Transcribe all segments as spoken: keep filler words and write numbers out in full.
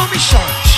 me short.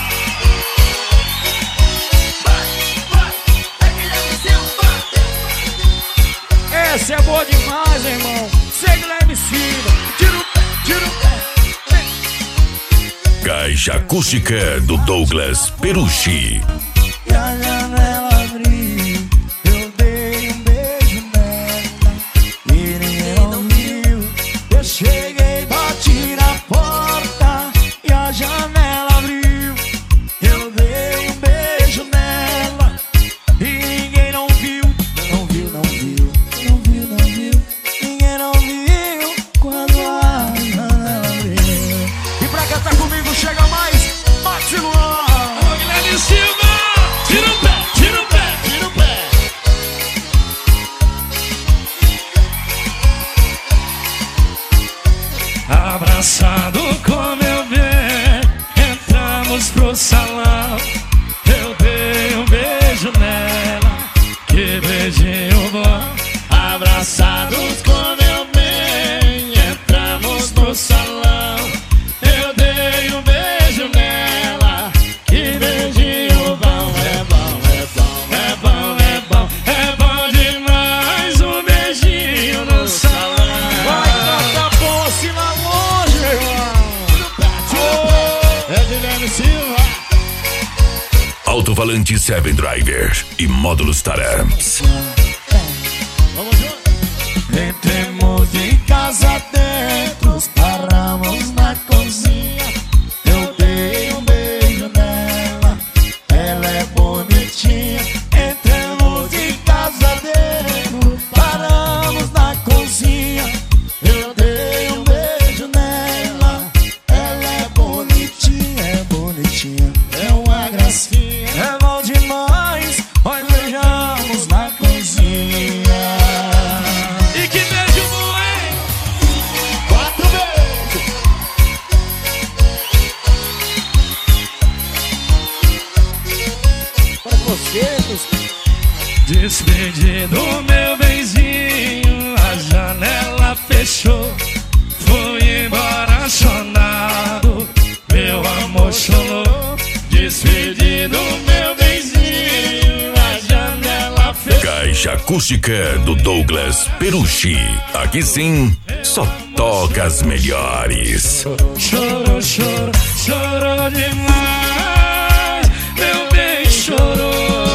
Essa é boa demais, irmão. Segue lá, M C. Tira o pé, tira o pé. Caixa acústica do Douglas Perucci. E a janela abriu, eu dei um beijo nela e ninguém não viu. Eu cheguei, bati na porta e a janela abriu. Eu dei um beijo nela e ninguém não viu. Não viu, não viu, não viu, não viu. Ninguém não viu quando a janela abriu. E pra cantar comigo chega mais Max Luan. Ô Guilherme Silva, tira o pé, tira o pé, tira o pé. Abraçado com meu bem, entramos pro salão. Eu dei um beijo nela, que beijinho bom. Abraçados com meu bem, entramos no salão. Eu dei um beijo nela, que beijinho bom. É bom, é bom, é bom, é bom, é bom demais um beijinho no salão. Vai cantar bom assim lá longe, irmão. É Guilherme Silva. Alto-falante Seven Driver e módulos Taramps. Vamos junto. Entremos de casa dentro, paramos na cozinha. Eu dei um beijo nela, ela é bonitinha. Entremos de casa dentro, paramos na cozinha. Eu dei um beijo nela, ela é bonitinha, é bonitinha, é uma gracinha. É bom demais, nós beijamos na cozinha. E que beijo bom, hein? Quatro beijos. Para vocês. Despedido meu benzinho, a janela fechou. Fui embora chorado, meu amor chorou. Despedido meu benzinho, a janela fechou. Caixa acústica do Douglas Perucci. Aqui sim, só toca as melhores. Chorou, chorou, chorou demais. Meu bem chorou.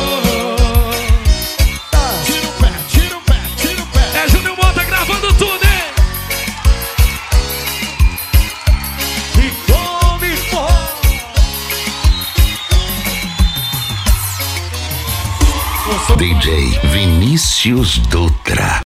Tira o pé, tira o pé, tira o pé. É Júnior Mota gravando tudo, hein? E come forró. D J Vinícius Dutra.